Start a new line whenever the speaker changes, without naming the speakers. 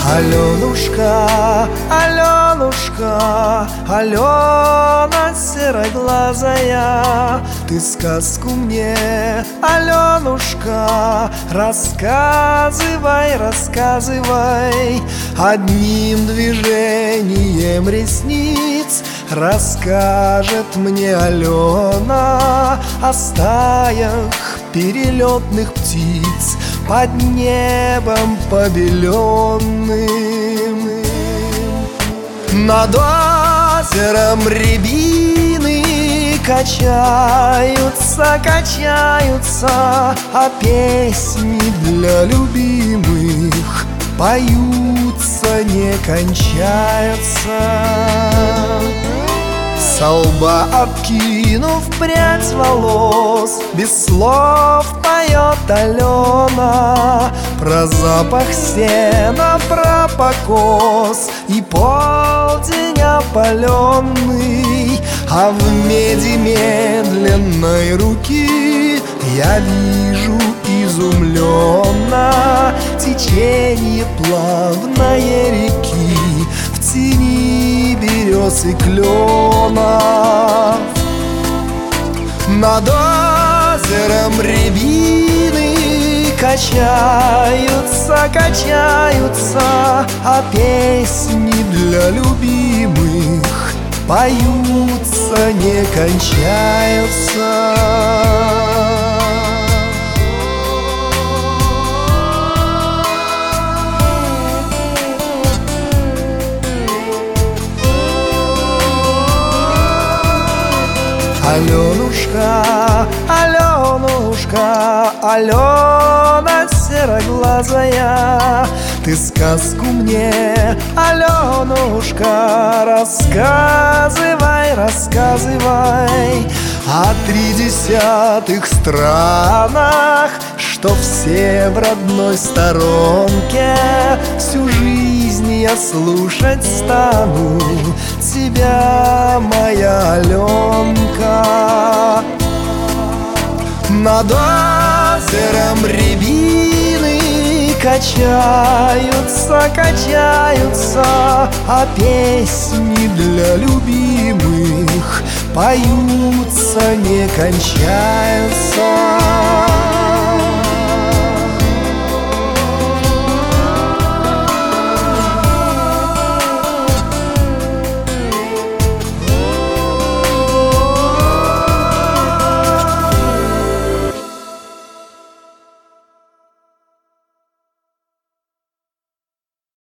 Аленушка, Аленушка, Алена сероглазая, ты сказку мне, Аленушка, рассказывай, рассказывай. Одним движением ресниц расскажет мне Алена о стаях перелетных птиц под небом побеленным. Над озером рябины качаются, качаются, а песни для любимых поются, не кончаются. Со лба откинув прядь волос, без слов поет Алена про запах сена, про покос и полдень опаленный. А в меди медленной руки я вижу изумленно течение плавной реки в тени берез и кленов. Над озером рябины качаются, качаются, а песни для любимых поются, не кончаются. Аленушка, Аленушка, Алена сероглазая, ты сказку мне, Аленушка, рассказывай, рассказывай о 30 странах, что все в родной сторонке. Всю жизнь я слушать стану тебя, моя Аленка. Над озером рябины качаются, качаются, а песни для любимых поются, не кончаются.